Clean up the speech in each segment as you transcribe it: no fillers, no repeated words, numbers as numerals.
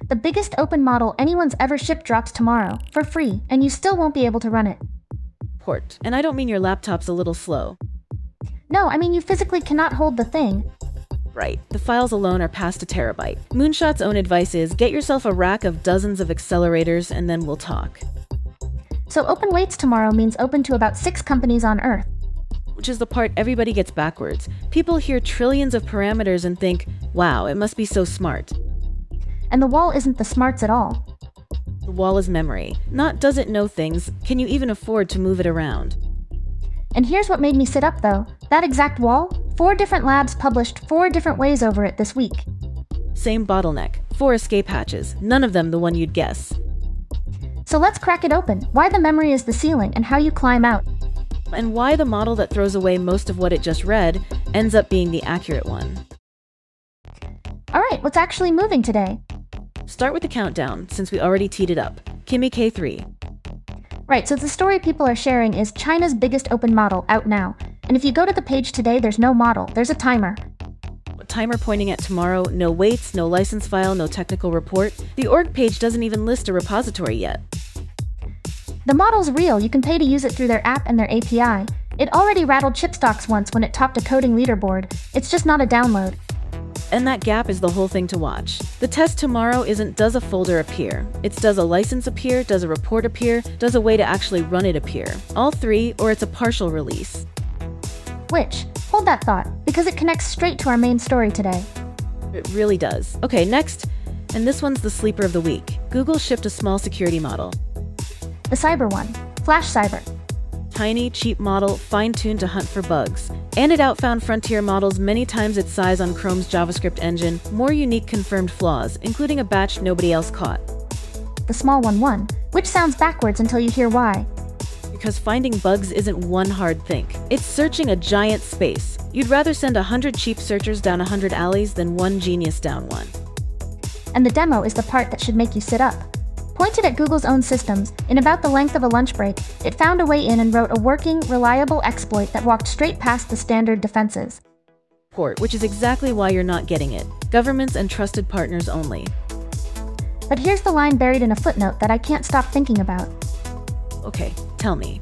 The biggest open model anyone's ever shipped drops tomorrow, for free, and you still won't be able to run it. Port. And I don't mean your laptop's a little slow. No, I mean you physically cannot hold the thing. Right. The files alone are past a terabyte. Moonshot's own advice is get yourself a rack of dozens of accelerators and then we'll talk. So open weights tomorrow means open to about 6 companies on Earth. Which is the part everybody gets backwards. People hear trillions of parameters and think, wow, it must be so smart. And the wall isn't the smarts at all. The wall is memory. Not does it know things, can you even afford to move it around? And here's what made me sit up though. That exact wall, 4 different labs published 4 different ways over it this week. Same bottleneck, 4 escape hatches, none of them the one you'd guess. So let's crack it open, why the memory is the ceiling and how you climb out. And why the model that throws away most of what it just read ends up being the accurate one. Alright, what's actually moving today? Start with the countdown, since we already teed it up. Kimi K3. Right, so the story people are sharing is China's biggest open model out now. And if you go to the page today, there's no model, there's a timer. A timer pointing at tomorrow, no weights, no license file, no technical report. The org page doesn't even list a repository yet. The model's real, you can pay to use it through their app and their API. It already rattled chip stocks once when it topped a coding leaderboard. It's just not a download. And that gap is the whole thing to watch. The test tomorrow isn't does a folder appear. It's does a license appear, does a report appear, does a way to actually run it appear. All 3, or it's a partial release. Which? Hold that thought, because it connects straight to our main story today. It really does. Okay, next. And this one's the sleeper of the week. Google shipped a small security model. The cyber one. Flash Cyber. Tiny, cheap model, fine-tuned to hunt for bugs. And it outfound frontier models many times its size on Chrome's JavaScript engine, more unique confirmed flaws, including a batch nobody else caught. The small one won, which sounds backwards until you hear why. Because finding bugs isn't one hard think. It's searching a giant space. You'd rather send 100 cheap searchers down 100 alleys than one genius down one. And the demo is the part that should make you sit up. Pointed at Google's own systems, in about the length of a lunch break, it found a way in and wrote a working, reliable exploit that walked straight past the standard defenses. Port, which is exactly why you're not getting it. Governments and trusted partners only. But here's the line buried in a footnote that I can't stop thinking about. Okay, tell me.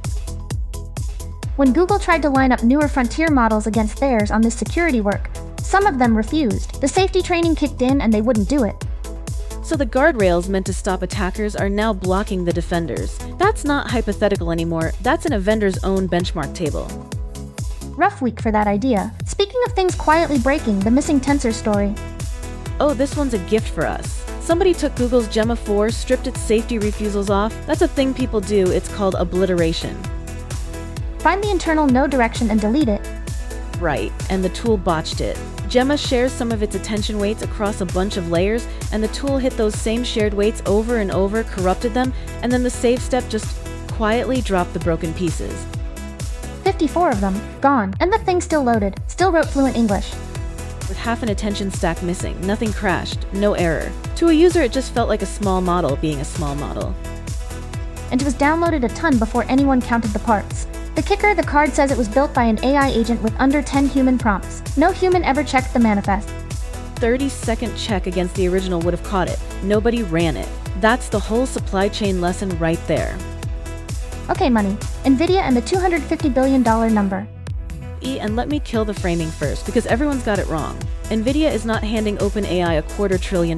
When Google tried to line up newer frontier models against theirs on this security work, some of them refused. The safety training kicked in and they wouldn't do it. So the guardrails meant to stop attackers are now blocking the defenders. That's not hypothetical anymore, that's in a vendor's own benchmark table. Rough week for that idea. Speaking of things quietly breaking, the missing tensor story. Oh, this one's a gift for us. Somebody took Google's Gemma 4, stripped its safety refusals off. That's a thing people do, it's called obliteration. Find the internal no direction and delete it. Right, and the tool botched it. Gemma shares some of its attention weights across a bunch of layers, and the tool hit those same shared weights over and over, corrupted them, and then the save step just quietly dropped the broken pieces. 54 of them, gone, and the thing still loaded, still wrote fluent English. With half an attention stack missing, nothing crashed, no error. To a user it just felt like a small model being a small model. And it was downloaded a ton before anyone counted the parts. The kicker, the card says it was built by an AI agent with under 10 human prompts. No human ever checked the manifest. 30-second check against the original would have caught it. Nobody ran it. That's the whole supply chain lesson right there. Okay, money. NVIDIA and the $250 billion number. And let me kill the framing first, because everyone's got it wrong. NVIDIA is not handing OpenAI $250 billion.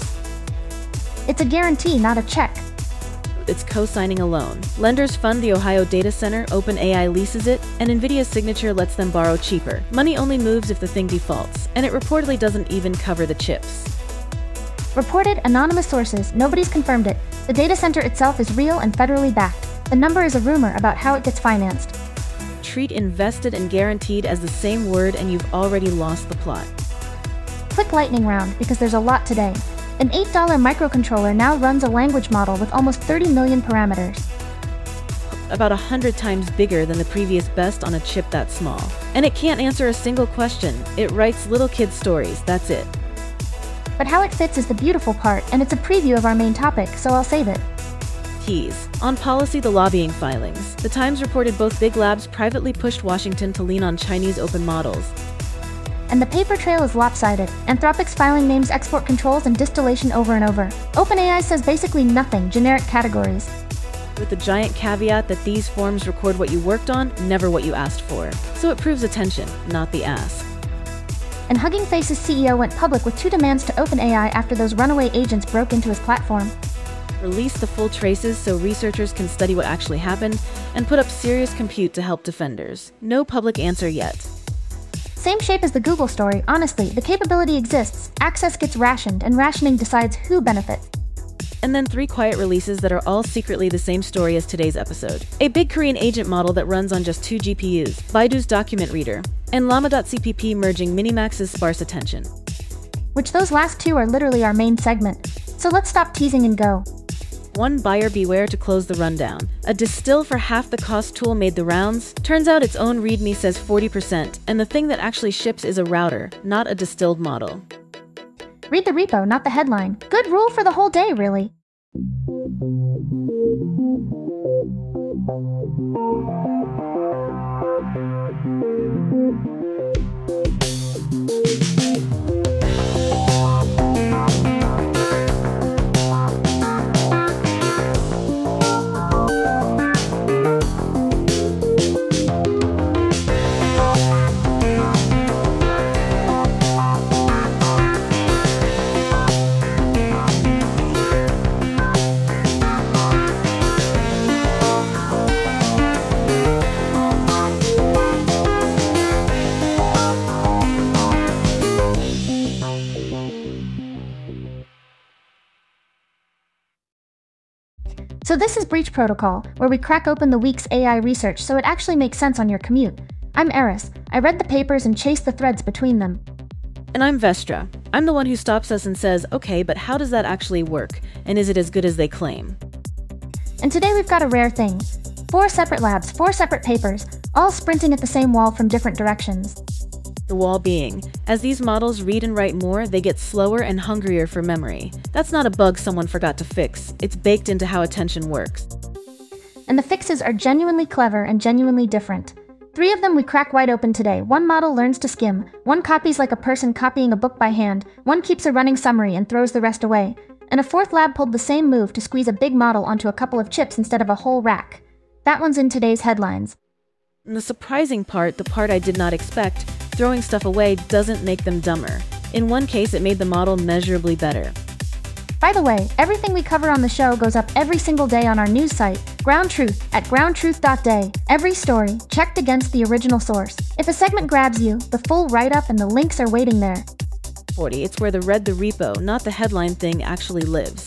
It's a guarantee, not a check. It's co-signing a loan. Lenders fund the Ohio data center, OpenAI leases it, and NVIDIA's signature lets them borrow cheaper. Money only moves if the thing defaults, and it reportedly doesn't even cover the chips. Reported anonymous sources, nobody's confirmed it. The data center itself is real and federally backed. The number is a rumor about how it gets financed. Treat invested and guaranteed as the same word and you've already lost the plot. Quick lightning round, because there's a lot today. An $8 microcontroller now runs a language model with almost 30 million parameters. About 100 times bigger than the previous best on a chip that small. And it can't answer a single question. It writes little kid stories, that's it. But how it fits is the beautiful part, and it's a preview of our main topic, so I'll save it. Keys. On policy, the lobbying filings. The Times reported both big labs privately pushed Washington to lean on Chinese open models. and the paper trail is lopsided. Anthropic's filing names export controls and distillation over and over. OpenAI says basically nothing, generic categories. With the giant caveat that these forms record what you worked on, never what you asked for. So it proves attention, not the ask. And Hugging Face's CEO went public with 2 demands to OpenAI after those runaway agents broke into his platform. Release the full traces so researchers can study what actually happened, and put up serious compute to help defenders. No public answer yet. Same shape as the Google story, honestly, the capability exists, access gets rationed, and rationing decides who benefits. And then 3 quiet releases that are all secretly the same story as today's episode. A big Korean agent model that runs on just 2 GPUs, Baidu's document reader, and Llama.cpp merging Minimax's sparse attention. Which those last 2 are literally our main segment. So let's stop teasing and go. One buyer beware to close the rundown. A distill for half the cost tool made the rounds. Turns out its own README says 40%, and the thing that actually ships is a router, not a distilled model. Read the repo, not the headline. Good rule for the whole day, really. So this is Breach Protocol, where we crack open the week's AI research so it actually makes sense on your commute. I'm Eris. I read the papers and chased the threads between them. And I'm Vestra. I'm the one who stops us and says, okay, but how does that actually work? And is it as good as they claim? And today we've got a rare thing. 4 separate labs, 4 separate papers, all sprinting at the same wall from different directions. The wall being, as these models read and write more, they get slower and hungrier for memory. That's not a bug someone forgot to fix. It's baked into how attention works. And the fixes are genuinely clever and genuinely different. 3 of them we crack wide open today. 1 model learns to skim, 1 copies like a person copying a book by hand, 1 keeps a running summary and throws the rest away, and a 4th lab pulled the same move to squeeze a big model onto a couple of chips instead of a whole rack. That one's in today's headlines. And the surprising part, the part I did not expect, throwing stuff away doesn't make them dumber. In one case, it made the model measurably better. By the way, everything we cover on the show goes up every single day on our news site, Ground Truth, at groundtruth.day. Every story, checked against the original source. If a segment grabs you, the full write-up and the links are waiting there. 40, it's where the read the repo, not the headline thing, actually lives.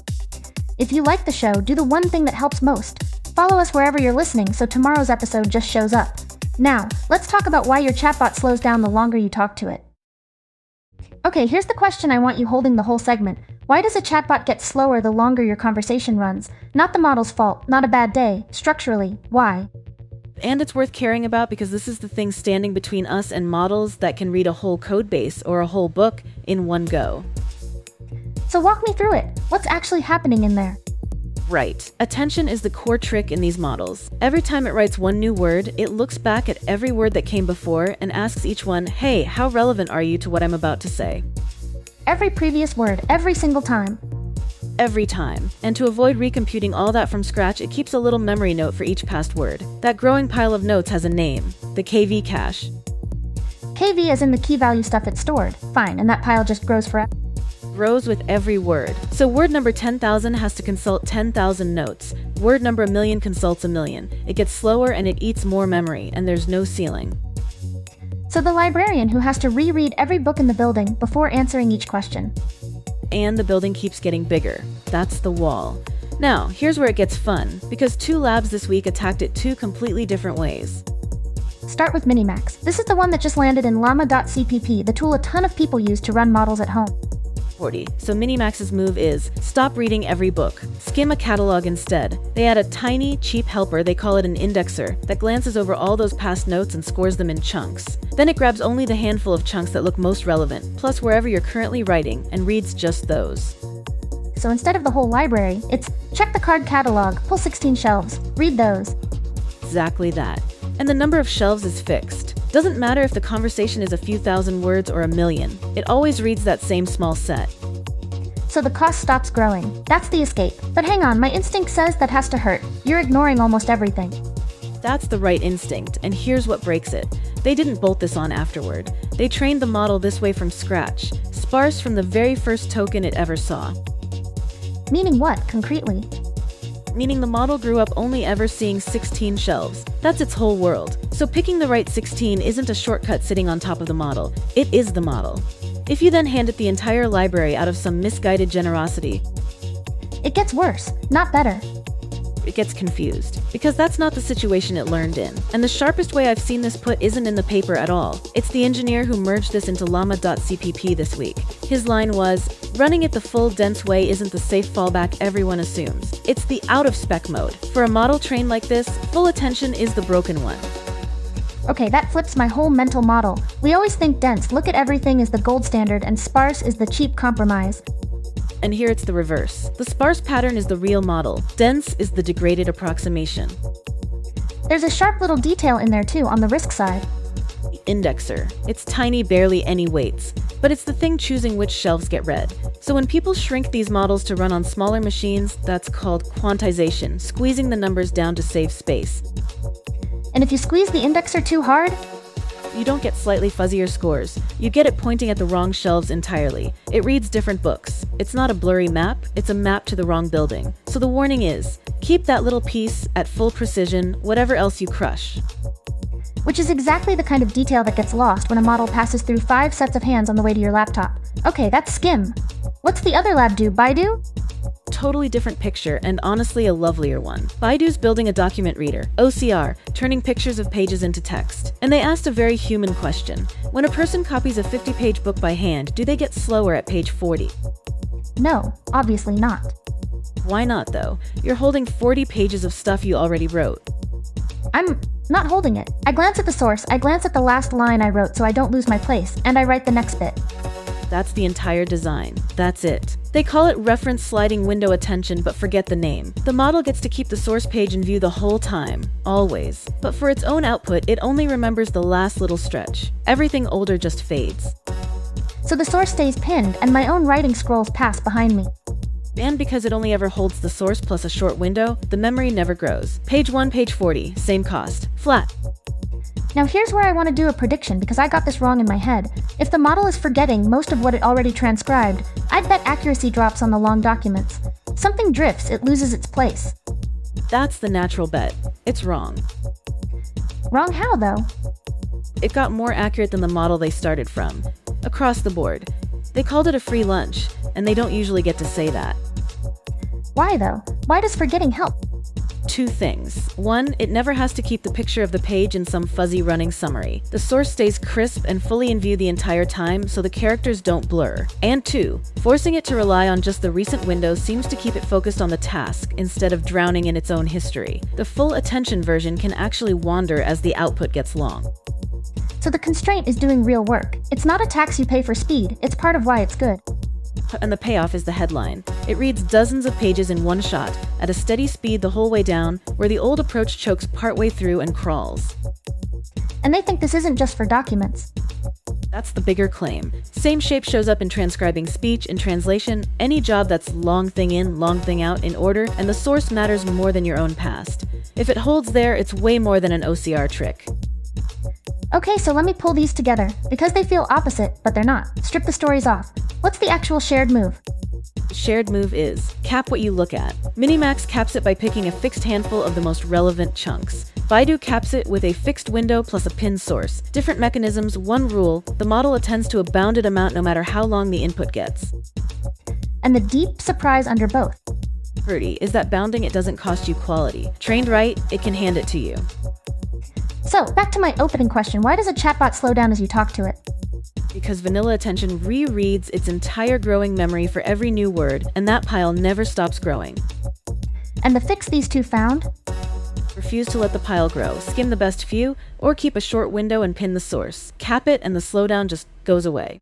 If you like the show, do the one thing that helps most. Follow us wherever you're listening so tomorrow's episode just shows up. Now, let's talk about why your chatbot slows down the longer you talk to it. Okay, here's the question I want you holding the whole segment. Why does a chatbot get slower the longer your conversation runs? Not the model's fault, not a bad day. Structurally, why? And it's worth caring about because this is the thing standing between us and models that can read a whole code base or a whole book in one go. So walk me through it. What's actually happening in there? Right. Attention is the core trick in these models. Every time it writes one new word, it looks back at every word that came before and asks each one, hey, how relevant are you to what I'm about to say? Every previous word, every single time. Every time. And to avoid recomputing all that from scratch, it keeps a little memory note for each past word. That growing pile of notes has a name, the KV cache. KV as in the key value stuff it's stored. Fine, and that pile just grows forever. Grows with every word. So word number 10,000 has to consult 10,000 notes. Word number 1,000,000 consults 1,000,000. It gets slower and it eats more memory, and there's no ceiling. So the librarian who has to reread every book in the building before answering each question. And the building keeps getting bigger. That's the wall. Now, here's where it gets fun, because 2 labs this week attacked it 2 completely different ways. Start with Minimax. This is the one that just landed in Llama.cpp, the tool a ton of people use to run models at home. 40. So Minimax's move is, stop reading every book. Skim a catalog instead. They add a tiny, cheap helper, they call it an indexer, that glances over all those past notes and scores them in chunks. Then it grabs only the handful of chunks that look most relevant, plus wherever you're currently writing, and reads just those. So instead of the whole library, it's check the card catalog, pull 16 shelves, read those. Exactly that. And the number of shelves is fixed. Doesn't matter if the conversation is a few thousand words or a million, it always reads that same small set. So the cost stops growing. That's the escape. But hang on, my instinct says that has to hurt. You're ignoring almost everything. That's the right instinct, and here's what breaks it. They didn't bolt this on afterward. They trained the model this way from scratch, sparse from the very first token it ever saw. Meaning what, concretely? Meaning the model grew up only ever seeing 16 shelves. That's its whole world. So picking the right 16 isn't a shortcut sitting on top of the model. It is the model. If you then hand it the entire library out of some misguided generosity, it gets worse, not better. It gets confused, because that's not the situation it learned in. And the sharpest way I've seen this put isn't in the paper at all. It's the engineer who merged this into llama.cpp this week. His line was, running it the full dense way isn't the safe fallback everyone assumes. It's the out-of-spec mode. For a model trained like this, full attention is the broken one. Okay, that flips my whole mental model. We always think dense, look at everything as the gold standard, and sparse is the cheap compromise. And here it's the reverse. The sparse pattern is the real model. Dense is the degraded approximation. There's a sharp little detail in there too, on the risk side. The indexer. It's tiny, barely any weights. But it's the thing choosing which shelves get read. So when people shrink these models to run on smaller machines, that's called quantization, squeezing the numbers down to save space. And if you squeeze the indexer too hard, you don't get slightly fuzzier scores. You get it pointing at the wrong shelves entirely. It reads different books. It's not a blurry map, it's a map to the wrong building. So the warning is, keep that little piece at full precision, whatever else you crush. Which is exactly the kind of detail that gets lost when a model passes through 5 sets of hands on the way to your laptop. Okay, that's Skim. What's the other lab do, Baidu? Totally different picture, and honestly a lovelier one. Baidu's building a document reader, OCR, turning pictures of pages into text. And they asked a very human question. When a person copies a 50-page book by hand, do they get slower at page 40? No, obviously not. Why not, though? You're holding 40 pages of stuff you already wrote. I'm not holding it. I glance at the source, I glance at the last line I wrote so I don't lose my place, and I write the next bit. That's the entire design. That's it. They call it reference sliding window attention, but forget the name. The model gets to keep the source page in view the whole time, always. But for its own output, it only remembers the last little stretch. Everything older just fades. So the source stays pinned, and my own writing scrolls past behind me. And because it only ever holds the source plus a short window, the memory never grows. Page 1, page 40, same cost. Flat. Now here's where I want to do a prediction because I got this wrong in my head. If the model is forgetting most of what it already transcribed, I'd bet accuracy drops on the long documents. Something drifts, it loses its place. That's the natural bet. It's wrong. Wrong how, though? It got more accurate than the model they started from. Across the board. They called it a free lunch, and they don't usually get to say that. Why, though? Why does forgetting help? 2 things. 1, it never has to keep the picture of the page in some fuzzy running summary. The source stays crisp and fully in view the entire time, so the characters don't blur. And 2, forcing it to rely on just the recent window seems to keep it focused on the task, instead of drowning in its own history. The full attention version can actually wander as the output gets long. So the constraint is doing real work. It's not a tax you pay for speed, it's part of why it's good. And the payoff is the headline. It reads dozens of pages in one shot, at a steady speed the whole way down, where the old approach chokes partway through and crawls. And they think this isn't just for documents. That's the bigger claim. Same shape shows up in transcribing speech, in translation, any job that's long thing in, long thing out in order, and the source matters more than your own past. If it holds there, it's way more than an OCR trick. Okay, so let me pull these together, because they feel opposite, but they're not. Strip the stories off. What's the actual shared move? Shared move is cap what you look at. Minimax caps it by picking a fixed handful of the most relevant chunks. Baidu caps it with a fixed window plus a pinned source. Different mechanisms, one rule, the model attends to a bounded amount no matter how long the input gets. And the deep surprise under both is that bounding it doesn't cost you quality. Trained right, it can hand it to you. So, back to my opening question, why does a chatbot slow down as you talk to it? Because vanilla attention rereads its entire growing memory for every new word, and that pile never stops growing. And the fix these two found? Refuse to let the pile grow, skim the best few, or keep a short window and pin the source. Cap it and the slowdown just goes away.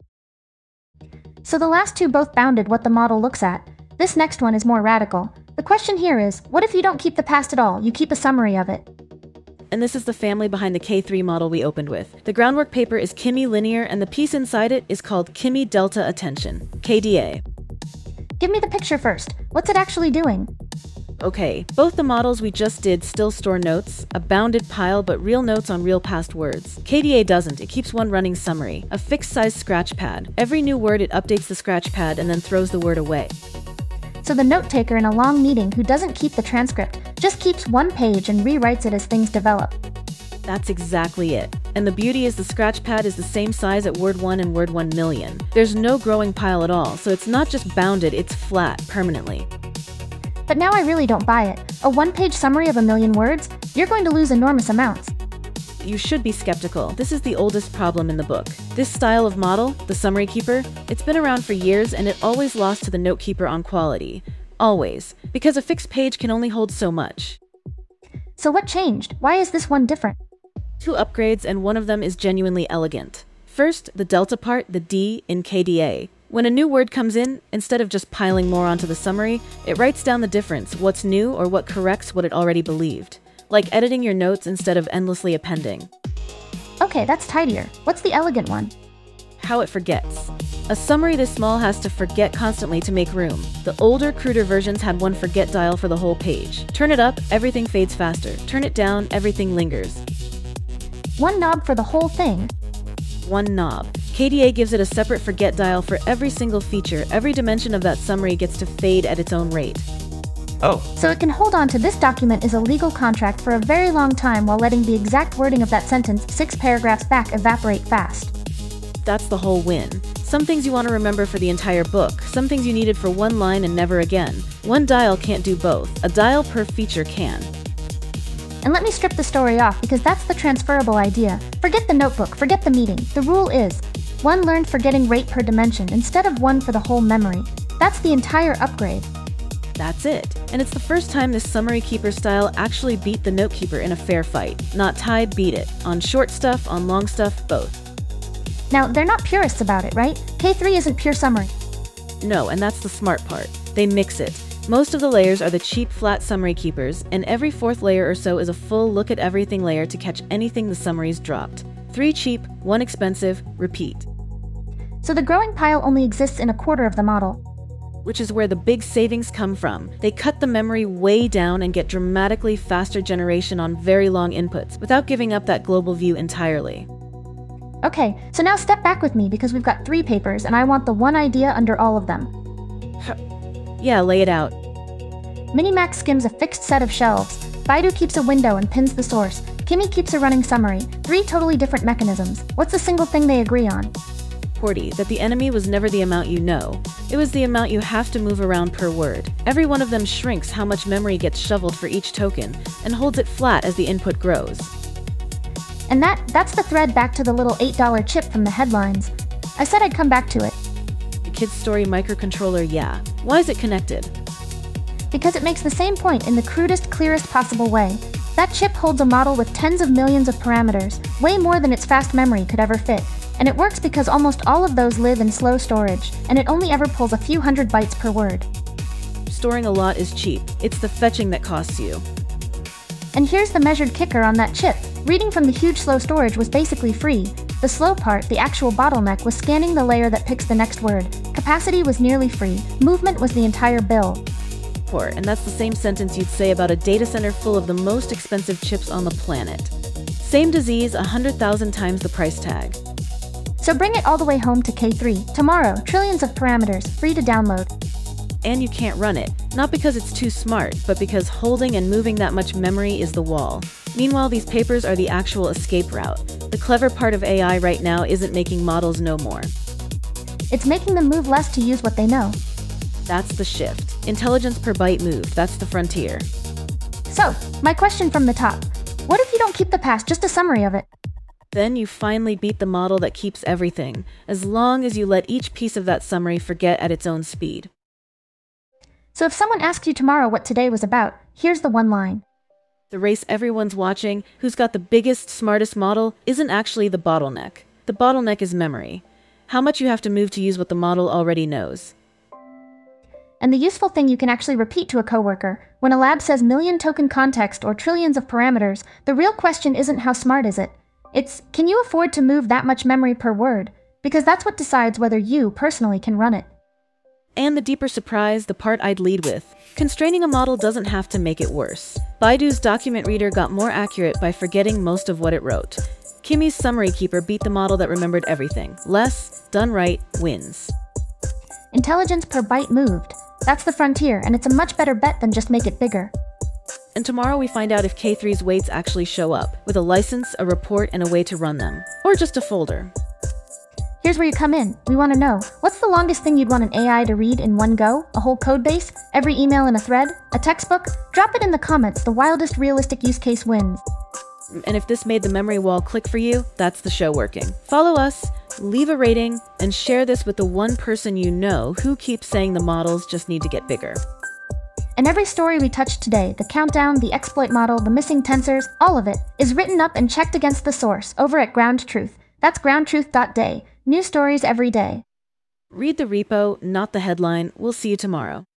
So the last two both bounded what the model looks at. This next one is more radical. The question here is, what if you don't keep the past at all, you keep a summary of it? and this is the family behind the K3 model we opened with. The groundwork paper is Kimi Linear, and the piece inside it is called Kimi Delta Attention, KDA. Give me the picture first. What's it actually doing? Okay, both the models we just did still store notes, a bounded pile but real notes on real past words. KDA doesn't, it keeps one running summary, a fixed size scratch pad. Every new word it updates the scratch pad and then throws the word away. So the note taker in a long meeting who doesn't keep the transcript, just keeps one page and rewrites it as things develop. That's exactly it. And the beauty is the scratch pad is the same size at word 1 and word 1 million. There's no growing pile at all, so it's not just bounded, it's flat, permanently. But now I really don't buy it. A one-page summary of 1,000,000 words? You're going to lose enormous amounts. You should be skeptical. This is the oldest problem in the book. This style of model, the summary keeper, it's been around for years and it always lost to the note keeper on quality. Always. Because a fixed page can only hold so much. So what changed? Why is this one different? 2 upgrades, and one of them is genuinely elegant. First, the delta part, the D in KDA. When a new word comes in, instead of just piling more onto the summary, it writes down the difference, what's new or what corrects what it already believed. Like editing your notes instead of endlessly appending. Okay, that's tidier. What's the elegant one? How it forgets. A summary this small has to forget constantly to make room. The older, cruder versions had one forget dial for the whole page. Turn it up, everything fades faster. Turn it down, everything lingers. One knob for the whole thing? One knob. KDA gives it a separate forget dial for every single feature. Every dimension of that summary gets to fade at its own rate. Oh. So it can hold on to this document is a legal contract for a very long time while letting the exact wording of that sentence 6 paragraphs back evaporate fast. That's the whole win. Some things you want to remember for the entire book, some things you needed for one line and never again. One dial can't do both. A dial per feature can. And let me strip the story off because that's the transferable idea. Forget the notebook, forget the meeting. The rule is, one learned forgetting rate per dimension instead of one for the whole memory. That's the entire upgrade. That's it. And it's the first time this summary keeper style actually beat the note keeper in a fair fight. Not tied, beat it. On short stuff, on long stuff, both. Now, they're not purists about it, right? K3 isn't pure summary. No, and that's the smart part. They mix it. Most of the layers are the cheap, flat summary keepers, and every 4th layer or so is a full look at everything layer to catch anything the summaries dropped. 3 cheap, 1 expensive, repeat. So the growing pile only exists in a quarter of the model. Which is where the big savings come from. They cut the memory way down and get dramatically faster generation on very long inputs, without giving up that global view entirely. Okay, so now step back with me because we've got 3 papers and I want the one idea under all of them. Yeah, lay it out. Minimax skims a fixed set of shelves. Baidu keeps a window and pins the source. Kimi keeps a running summary. 3 totally different mechanisms. What's the single thing they agree on? Porty, that the enemy was never the amount you know. It was the amount you have to move around per word. Every one of them shrinks how much memory gets shoveled for each token, and holds it flat as the input grows. And that's the thread back to the little $8 chip from the headlines. I said I'd come back to it. The Kid Story microcontroller, yeah. Why is it connected? Because it makes the same point in the crudest, clearest possible way. That chip holds a model with tens of millions of parameters, way more than its fast memory could ever fit. And it works because almost all of those live in slow storage, and it only ever pulls a few hundred bytes per word. Storing a lot is cheap. It's the fetching that costs you. And here's the measured kicker on that chip. Reading from the huge slow storage was basically free. The slow part, the actual bottleneck, was scanning the layer that picks the next word. Capacity was nearly free. Movement was the entire bill. And that's the same sentence you'd say about a data center full of the most expensive chips on the planet. Same disease, 100,000 times the price tag. So bring it all the way home to K3. Tomorrow, trillions of parameters, free to download. And you can't run it. Not because it's too smart, but because holding and moving that much memory is the wall. Meanwhile, these papers are the actual escape route. The clever part of AI right now isn't making models know more. It's making them move less to use what they know. That's the shift. Intelligence per byte moved, that's the frontier. So, my question from the top. What if you don't keep the past, just a summary of it? Then you finally beat the model that keeps everything, as long as you let each piece of that summary forget at its own speed. So if someone asks you tomorrow what today was about, here's the one line. The race everyone's watching, who's got the biggest, smartest model, isn't actually the bottleneck. The bottleneck is memory. How much you have to move to use what the model already knows. And the useful thing you can actually repeat to a coworker. When a lab says million token context or trillions of parameters, the real question isn't how smart is it? It's, can you afford to move that much memory per word? Because that's what decides whether you personally can run it. And the deeper surprise, the part I'd lead with. Constraining a model doesn't have to make it worse. Baidu's document reader got more accurate by forgetting most of what it wrote. Kimi's summary keeper beat the model that remembered everything. Less, done right, wins. Intelligence per byte moved. That's the frontier, and it's a much better bet than just make it bigger. And tomorrow we find out if K3's weights actually show up, with a license, a report, and a way to run them. Or just a folder. Here's where you come in. We want to know, what's the longest thing you'd want an AI to read in one go? A whole codebase? Every email in a thread? A textbook? Drop it in the comments. The wildest realistic use case wins. And if this made the memory wall click for you, that's the show working. Follow us, leave a rating, and share this with the one person you know who keeps saying the models just need to get bigger. And every story we touched today, the countdown, the exploit model, the missing tensors, all of it, is written up and checked against the source over at Ground Truth. That's groundtruth.day. New stories every day. Read the repo, not the headline. We'll see you tomorrow.